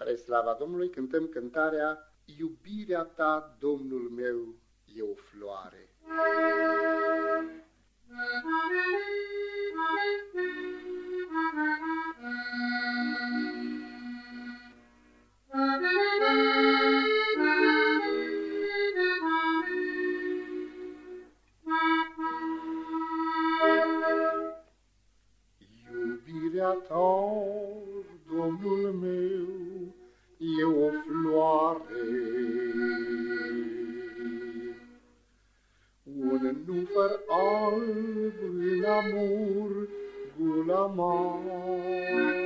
Spre slava Domnului cântăm cântarea Iubirea ta, Domnul meu, e o floare. Iubirea ta, Domnul meu, e o floare, un nufăr alb în amur gulamar,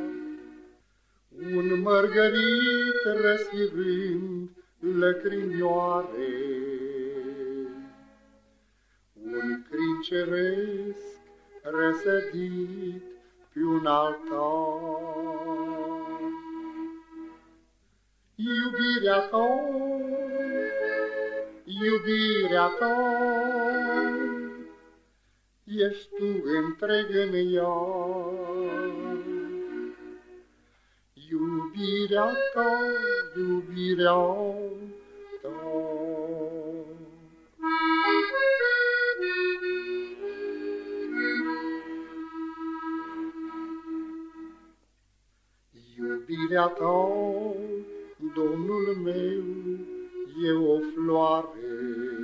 un mărgărit răsfirând lăcrimioare, un crin ceresc răsădit pe un altar. Iubirea ta, iubirea ta, ești tu întreg în ea. Iubirea ta, iubirea ta. Iubirea ta, Domnul meu, e o floare.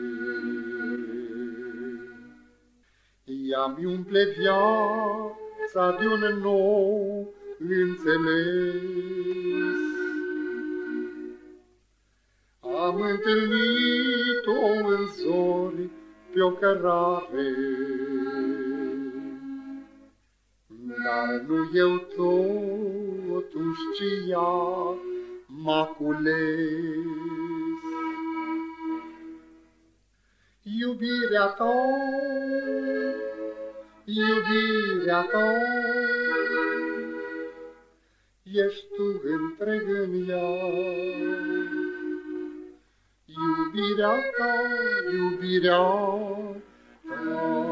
Ea-mi umple viața de un nou înțeles. Am întâlnit-o în zori pe o cărare, dar nu eu totuși, ci ea m-a cules. Iubirea ta, iubirea ta, ești tu întreg în ea. Iubirea ta, iubirea ta.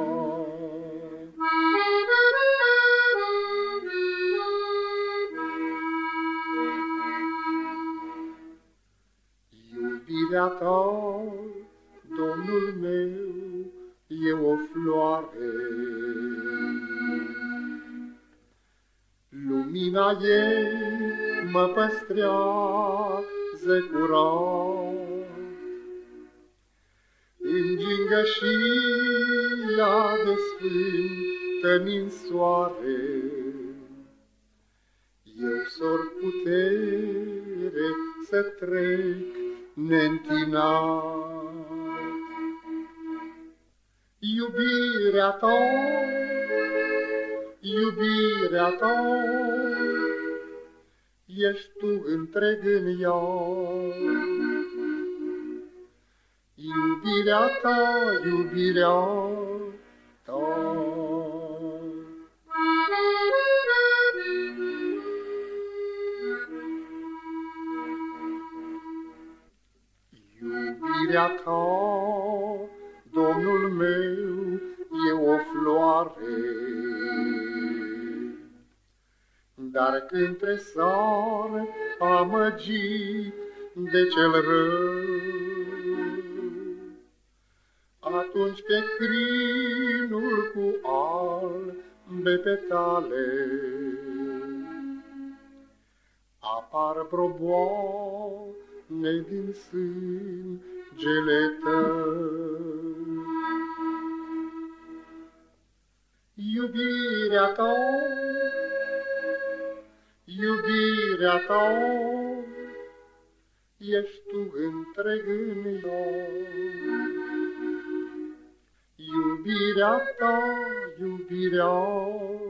Iubirea ta, Domnul meu, e o floare. Lumina ei mă păstrează curat, în gingășia de sfântă ninsoare. Eu s-or putere să trec neîntinat. Iubirea ta, iubirea ta, ești tu întreg în ea. Iubirea ta, iubirea ta. Iubirea ta, Domnul meu, e o floare, dar când tresar amăgit de cel rău, atunci pe crinul cu albe petale apar broboane din sângele tău. Iubirea ta, iubirea ta, ești tu întreg în ea. Iubirea ta, iubirea